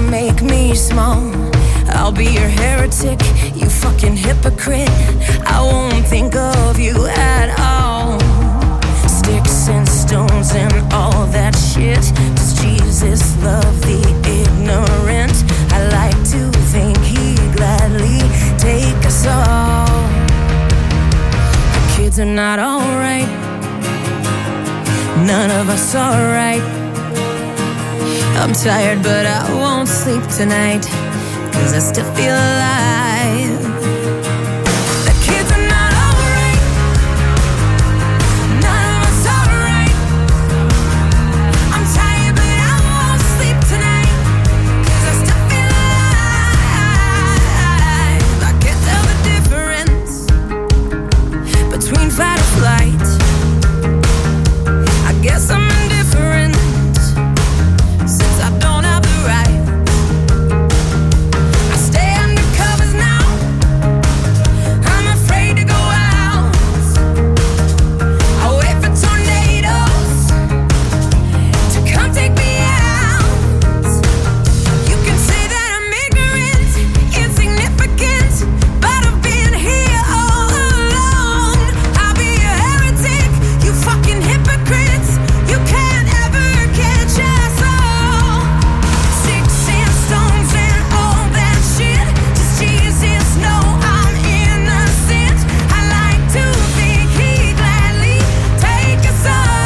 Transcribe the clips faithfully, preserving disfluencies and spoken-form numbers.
make me small. I'll be your heretic, you fucking hypocrite. I won't think of you at all. Sticks and stones and all that shit. Does Jesus love the ignorant? I like to think he'd gladly take us all. The kids are not alright. None of us are right. I'm tired but I won't sleep tonight, 'cause I still feel alive. The kids are not alright. None of us are right. I'm tired but I won't sleep tonight, 'cause I still feel alive. I can't tell the difference between fight or flight. I guess I'm indifferent since I don't have the right. I stay under covers now. I'm afraid to go out. I wait for tornadoes to come take me out. You can say that I'm ignorant, insignificant, but I've been here all along. I'll be a heretic, you fucking hypocrites. You can't ever catch us all. Sticks and stones and all that shit. Does Jesus know I'm innocent? I like to think he'd gladly take us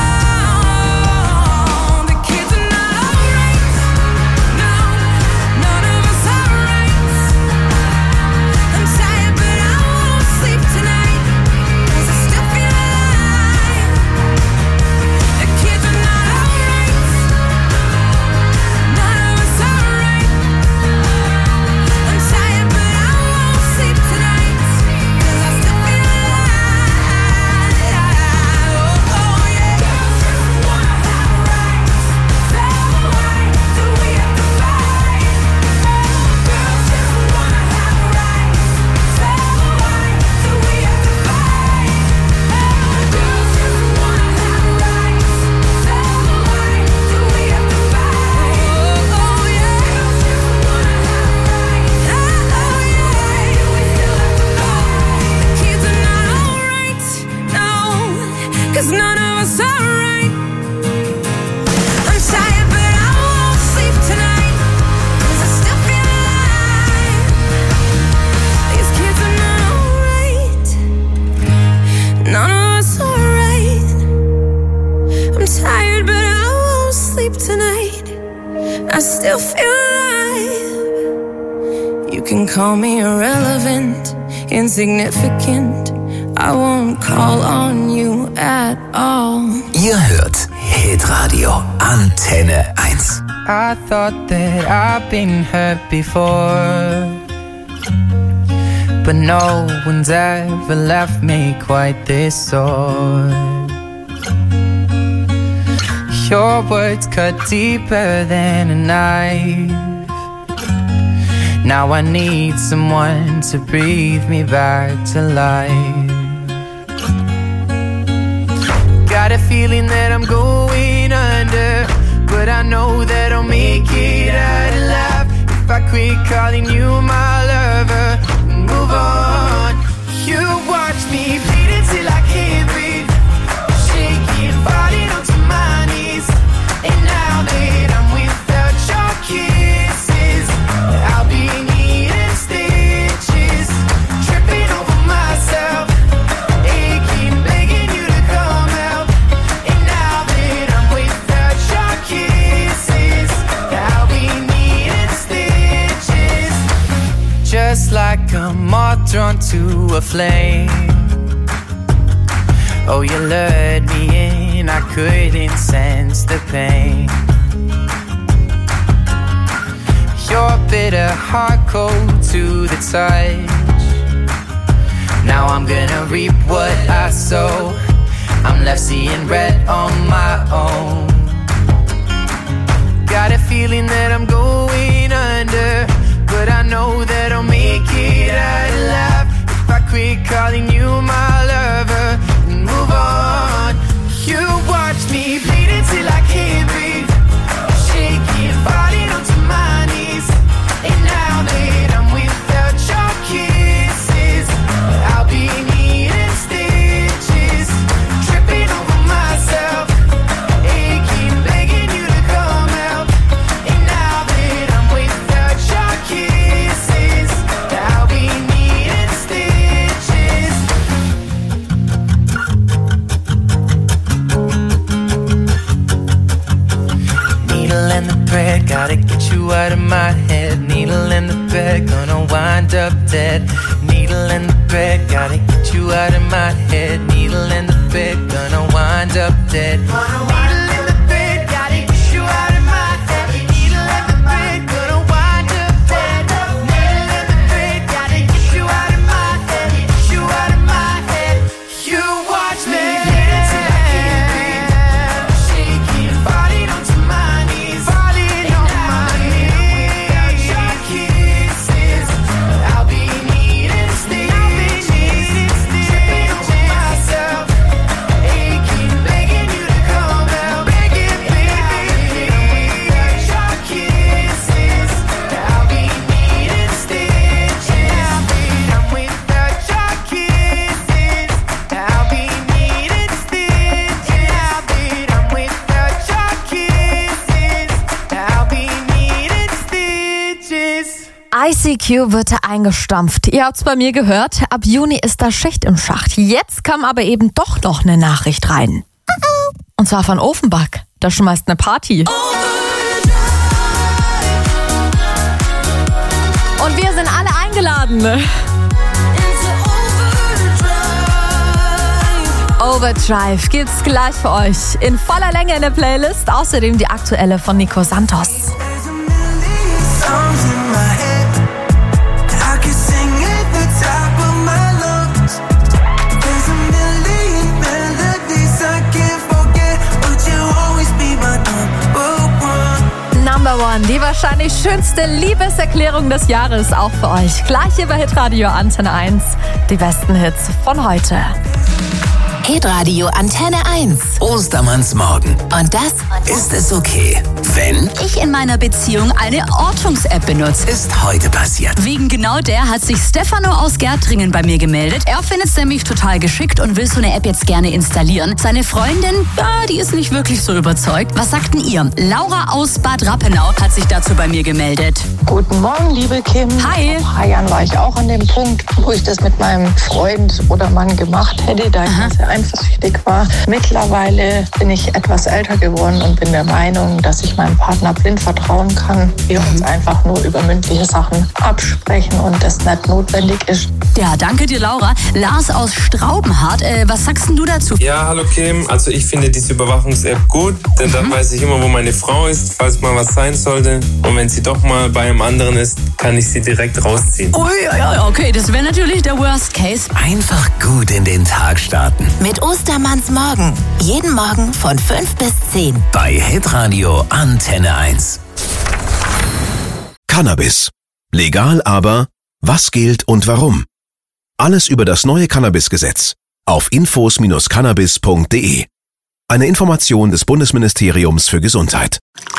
all. The kids are not alright. No, none of us are right. I'm tired but I won't sleep tonight, 'cause I still feel alive. The kids are not alright. None of us are right. I'm tired but I won't sleep tonight, 'cause I still feel alive. Oh, oh yeah. Girls just wanna have rights. So why do we have to fight? Girls just wanna have rights. So why do we have to fight? Girls just wanna have rights. So why do we have to fight? Oh, oh yeah. Girls just wanna have rights. Oh, oh yeah. We still have to fight. The kids are not alright. No, 'cause none of us are right. I'm tired but I won't sleep tonight, 'cause I still feel alive. These kids are not alright. None of us are right. I'm tired but I won't sleep tonight. I still feel alive. You can call me irrelevant, insignificant. I won't call on you at all. Ihr hört Hitradio Antenne eins. I thought that I've been hurt before, but no one's ever left me quite this sore. Your words cut deeper than a knife. Now I need someone to breathe me back to life. Got a feeling that I'm going under, but I know that I'll make it out alive if I quit calling you my lover and move on. You watch me bleeding till I can't breathe, shaking, falling onto my knees. And now that I'm without your kisses, I'll be needing stitches, tripping over myself, aching, begging you to come out. And now that I'm without your kisses, I'll be needing stitches. Just like a moth drawn to a flame. Oh, you lured me in, I couldn't sense the pain. Your bitter heart cold to the touch. Now I'm gonna reap what I sow. I'm left seeing red on my own. Got a feeling that I'm going under, but I know that I'll make it out alive if I quit calling you my lover and move on. You watch me bleeding till I can't breathe, shaking, falling onto my knees. out of my head. Needle in the bed, gonna wind up dead. Needle in the bed, gotta get you out of my head. Needle in the bed, gonna wind up dead. Needle in the bed, gotta get you out of my head. Needle in the bed, gonna wind up dead. Needle in the bed, gotta get you out of my head. Get you out of my head. You watch me dance till I can't breathe. Shaking, falling onto my knees, falling on my knees. Without your kisses, I'll be needing stitches, tripping over myself, aching, begging you to come out, begging, baby. Without your kisses, I'll be needing stitches. I'm without your kisses, I'll be needing stitches. I'm without your kisses, I'll be needing stitches. I C Q wird eingestampft. Ihr habt's bei mir gehört, ab Juni ist da Schicht im Schacht. Jetzt kam aber eben doch noch eine Nachricht rein. Und zwar von Offenbach. Da schmeißt eine Party. Und wir sind alle eingeladen. Overdrive gibt's gleich für euch. In voller Länge in der Playlist. Außerdem die aktuelle von Nico Santos. Songs in my head, I could sing at the top of my lungs. There's a million melodies I can't forget, but you'll always be my number one. Number One, die wahrscheinlich schönste Liebeserklärung des Jahres, auch für euch. Gleich hier bei Hitradio Antenne eins. Die besten Hits von heute. Hitradio Antenne eins. Ostermannsmorgen. Und das Ist es okay, wenn? ich in meiner Beziehung eine Ortungs-App benutze. Ist heute passiert. Wegen genau der hat sich Stefano aus Gärtringen bei mir gemeldet. Er findet es nämlich total geschickt und will so eine App jetzt gerne installieren. Seine Freundin, ja, die ist nicht wirklich so überzeugt. Was sagt denn ihr? Laura aus Bad Rappenau hat sich dazu bei mir gemeldet. Guten Morgen, liebe Kim. Hi. Vor ein paar Jahren war ich auch an dem Punkt, wo ich das mit meinem Freund oder Mann gemacht hätte, da ich sehr eifersüchtig war. Mittlerweile bin ich etwas älter geworden und bin der Meinung, dass ich meinem Partner blind vertrauen kann. Wir uns einfach nur über mündliche Sachen absprechen und das nicht notwendig ist. Ja, danke dir, Laura. Lars aus Straubenhardt, äh, was sagst denn du dazu? Ja, hallo Kim. Also ich finde diese Überwachungs-App gut, denn dann weiß ich immer, wo meine Frau ist, falls mal was sein sollte. Und wenn sie doch mal bei einem anderen ist, kann ich sie direkt rausziehen. Oh ja, ja, okay, das wäre natürlich der Worst Case. Einfach gut in den Tag starten. Mit Ostermanns Morgen. Jeden Morgen von fünf bis zehn. Bei Hitradio Antenne eins. Cannabis. Legal, aber was gilt und warum? Alles über das neue Cannabis-Gesetz auf infos Bindestrich cannabis Punkt de. Eine Information des Bundesministeriums für Gesundheit.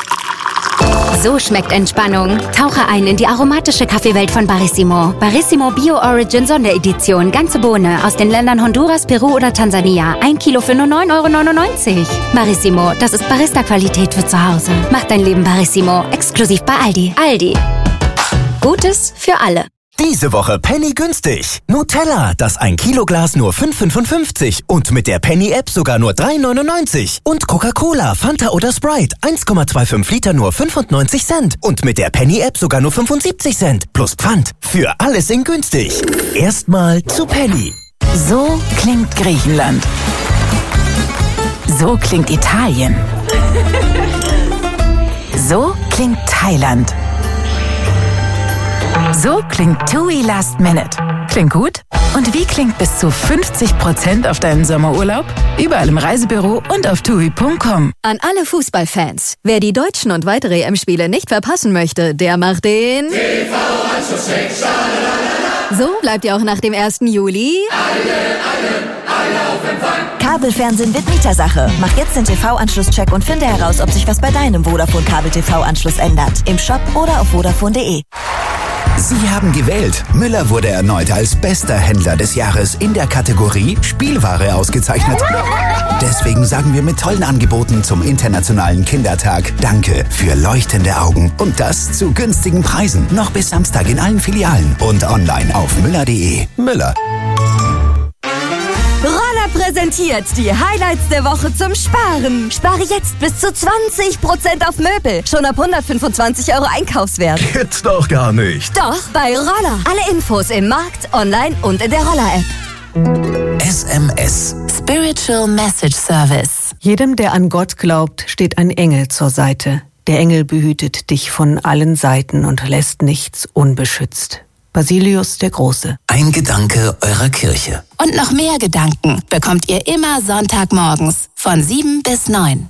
So schmeckt Entspannung. Tauche ein in die aromatische Kaffeewelt von Barissimo. Barissimo Bio Origin Sonderedition. Ganze Bohne aus den Ländern Honduras, Peru oder Tansania. Ein Kilo für nur neun Euro neunundneunzig. Barissimo, das ist Barista-Qualität für zu Hause. Macht dein Leben Barissimo. Exklusiv bei Aldi. Aldi. Gutes für alle. Diese Woche Penny günstig. Nutella, das ein Kilo Glas nur fünf Euro fünfundfünfzig und mit der Penny-App sogar nur drei Euro neunundneunzig. Und Coca-Cola, Fanta oder Sprite, eins Komma fünfundzwanzig Liter nur fünfundneunzig Cent. Und mit der Penny-App sogar nur fünfundsiebzig Cent. Plus Pfand. Für alles in günstig. Erstmal zu Penny. So klingt Griechenland. So klingt Italien. So klingt Thailand. So klingt TUI Last Minute. Klingt gut? Und wie klingt bis zu fünfzig Prozent auf deinen Sommerurlaub? Überall im Reisebüro und auf tui Punkt com. An alle Fußballfans. Wer die deutschen und weitere E M-Spiele nicht verpassen möchte, der macht den T V-Anschluss-Check. So bleibt ihr auch nach dem ersten Juli alle, alle, alle auf Empfang. Kabelfernsehen wird Mietersache. Mach jetzt den T V-Anschluss-Check und finde heraus, ob sich was bei deinem Vodafone-Kabel-T V-Anschluss ändert. Im Shop oder auf vodafone punkt de. Sie haben gewählt. Müller wurde erneut als bester Händler des Jahres in der Kategorie Spielware ausgezeichnet. Deswegen sagen wir mit tollen Angeboten zum Internationalen Kindertag Danke für leuchtende Augen und das zu günstigen Preisen. Noch bis Samstag in allen Filialen und online auf müller punkt de. Müller. präsentiert die Highlights der Woche zum Sparen. Spare jetzt bis zu zwanzig Prozent auf Möbel. Schon ab hundertfünfundzwanzig Euro Einkaufswert. Gibt's doch gar nicht. Doch, bei Roller. Alle Infos im Markt, online und in der Roller-App. S M S. Spiritual Message Service. Jedem, der an Gott glaubt, steht ein Engel zur Seite. Der Engel behütet dich von allen Seiten und lässt nichts unbeschützt. Basilius der Große. Ein Gedanke eurer Kirche. Und noch mehr Gedanken bekommt ihr immer Sonntagmorgens von sieben bis neun.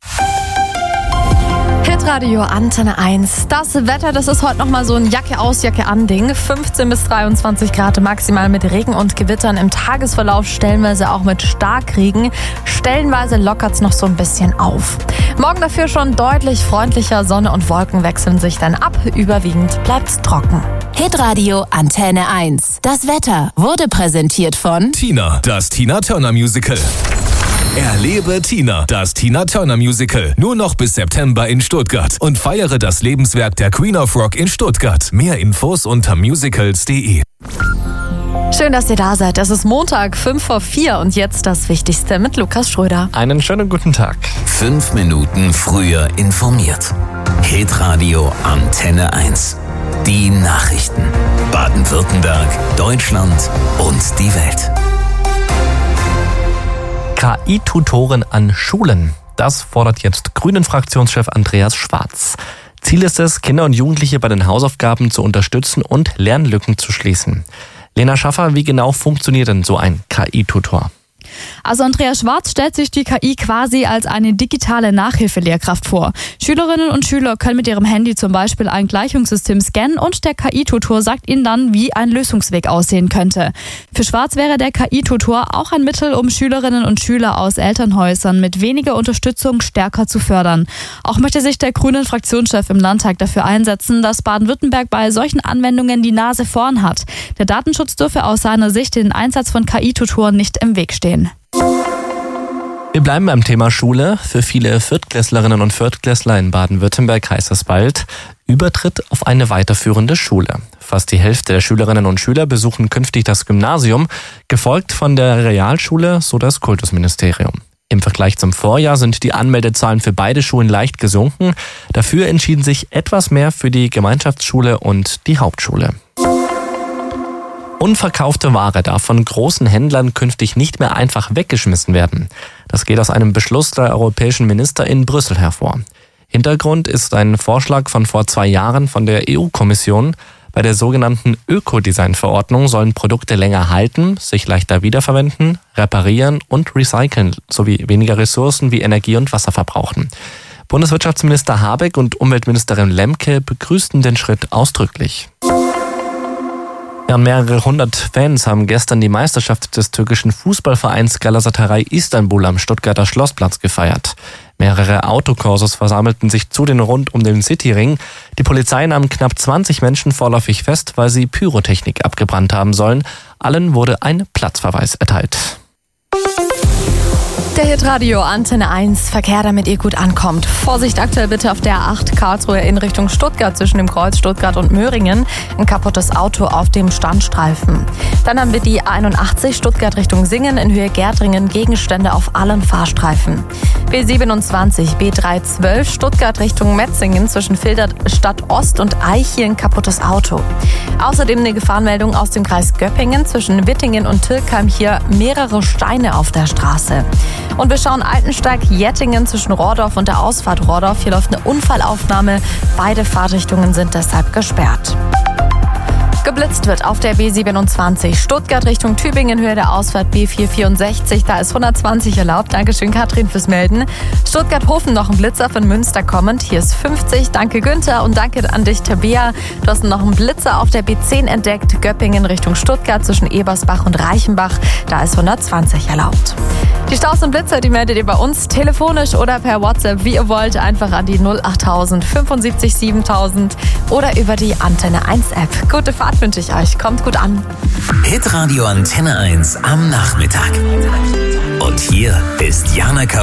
Hitradio Antenne eins. Das Wetter, das ist heute nochmal so ein Jacke aus, Jacke an Ding. fünfzehn bis dreiundzwanzig Grad maximal mit Regen und Gewittern im Tagesverlauf, stellenweise auch mit Starkregen. Stellenweise lockert's noch so ein bisschen auf. Morgen dafür schon deutlich freundlicher, Sonne und Wolken wechseln sich dann ab. Überwiegend bleibt's trocken. Hitradio Antenne eins. Das Wetter wurde präsentiert von Tina, das Tina Turner Musical. Erlebe Tina, das Tina Turner Musical. Nur noch bis September in Stuttgart. Und feiere das Lebenswerk der Queen of Rock in Stuttgart. Mehr Infos unter musicals punkt de. Schön, dass ihr da seid. Es ist Montag, fünf vor vier und jetzt das Wichtigste mit Lukas Schröder. Einen schönen guten Tag. Fünf Minuten früher informiert. Hitradio Antenne eins. Die Nachrichten. Baden-Württemberg, Deutschland und die Welt. K I-Tutoren an Schulen. Das fordert jetzt Grünen-Fraktionschef Andreas Schwarz. Ziel ist es, Kinder und Jugendliche bei den Hausaufgaben zu unterstützen und Lernlücken zu schließen. Lena Schaffer, wie genau funktioniert denn so ein K I-Tutor? Also Andreas Schwarz stellt sich die K I quasi als eine digitale Nachhilfelehrkraft vor. Schülerinnen und Schüler können mit ihrem Handy zum Beispiel ein Gleichungssystem scannen und der K I-Tutor sagt ihnen dann, wie ein Lösungsweg aussehen könnte. Für Schwarz wäre der K I-Tutor auch ein Mittel, um Schülerinnen und Schüler aus Elternhäusern mit weniger Unterstützung stärker zu fördern. Auch möchte sich der grünen Fraktionschef im Landtag dafür einsetzen, dass Baden-Württemberg bei solchen Anwendungen die Nase vorn hat. Der Datenschutz dürfe aus seiner Sicht den Einsatz von K I-Tutoren nicht im Weg stehen. Wir bleiben beim Thema Schule. Für viele Viertklässlerinnen und Viertklässler in Baden-Württemberg heißt es bald Übertritt auf eine weiterführende Schule. Fast die Hälfte der Schülerinnen und Schüler besuchen künftig das Gymnasium, gefolgt von der Realschule, so das Kultusministerium. Im Vergleich zum Vorjahr sind die Anmeldezahlen für beide Schulen leicht gesunken. Dafür entschieden sich etwas mehr für die Gemeinschaftsschule und die Hauptschule. Unverkaufte Ware darf von großen Händlern künftig nicht mehr einfach weggeschmissen werden. Das geht aus einem Beschluss der europäischen Minister in Brüssel hervor. Hintergrund ist ein Vorschlag von vor zwei Jahren von der E U-Kommission. Bei der sogenannten Ökodesign-Verordnung sollen Produkte länger halten, sich leichter wiederverwenden, reparieren und recyceln, sowie weniger Ressourcen wie Energie und Wasser verbrauchen. Bundeswirtschaftsminister Habeck und Umweltministerin Lemke begrüßten den Schritt ausdrücklich. Ja, mehrere hundert Fans haben gestern die Meisterschaft des türkischen Fußballvereins Galatasaray Istanbul am Stuttgarter Schlossplatz gefeiert. Mehrere Autokorsos versammelten sich zudem rund um den Cityring. Die Polizei nahm knapp zwanzig Menschen vorläufig fest, weil sie Pyrotechnik abgebrannt haben sollen. Allen wurde ein Platzverweis erteilt. Der Hitradio Antenne eins, Verkehr, damit ihr gut ankommt. Vorsicht aktuell bitte auf der A acht Karlsruhe in Richtung Stuttgart zwischen dem Kreuz Stuttgart und Möhringen. Ein kaputtes Auto auf dem Standstreifen. Dann haben wir die A einundachtzig Stuttgart Richtung Singen in Höhe Gärtringen, Gegenstände auf allen Fahrstreifen. B siebenundzwanzig, B dreihundertzwölf Stuttgart Richtung Metzingen zwischen Filderstadt Ost und Eich, ein kaputtes Auto. Außerdem eine Gefahrenmeldung aus dem Kreis Göppingen zwischen Wittingen und Tilkheim, hier mehrere Steine auf der Straße. Und wir schauen Altensteig-Jettingen zwischen Rohrdorf und der Ausfahrt Rohrdorf. Hier läuft eine Unfallaufnahme. Beide Fahrtrichtungen sind deshalb gesperrt. Geblitzt wird auf der B siebenundzwanzig Stuttgart Richtung Tübingen, Höhe der Ausfahrt B vierhundertvierundsechzig. Da ist hundertzwanzig erlaubt. Dankeschön, Katrin, fürs Melden. Stuttgart-Hofen noch ein Blitzer von Münster kommend. Hier ist fünfzig. Danke, Günther. Und danke an dich, Tabea. Du hast noch einen Blitzer auf der B zehn entdeckt. Göppingen Richtung Stuttgart zwischen Ebersbach und Reichenbach. Da ist hundertzwanzig erlaubt. Die Staus und Blitzer, die meldet ihr bei uns telefonisch oder per WhatsApp, wie ihr wollt. Einfach an die null achttausend fünfundsiebzig siebentausend oder über die Antenne eins App. Gute Fahrt wünsche ich euch. Kommt gut an. Hitradio Antenne eins am Nachmittag. Und hier ist Jana K.